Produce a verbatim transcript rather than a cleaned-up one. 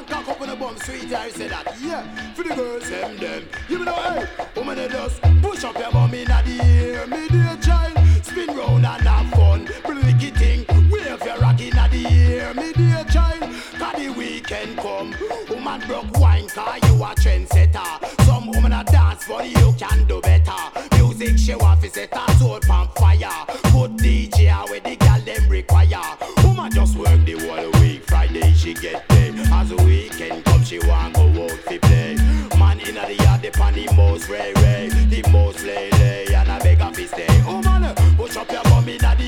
man cock up on the bum, sweet, I say that. Yeah, for the girls, them, them. You know, hey, woman, they just push up your bum in the ear. Me dear child, spin round and have fun. Blicky thing, wave your rock in the ear. Me dear child, cause the weekend come. Woman broke wine, cause you a trendsetter. Some woman a dance, but you can do better. Music she want to set her soul on fire. Put D J where the girl them require. Woman just work the whole week. Friday she get paid. As the weekend come she want go out to play. Man inna the yard depend the most ray ray, the most lay lay, and I beg her to stay. Woman push up your bum inna the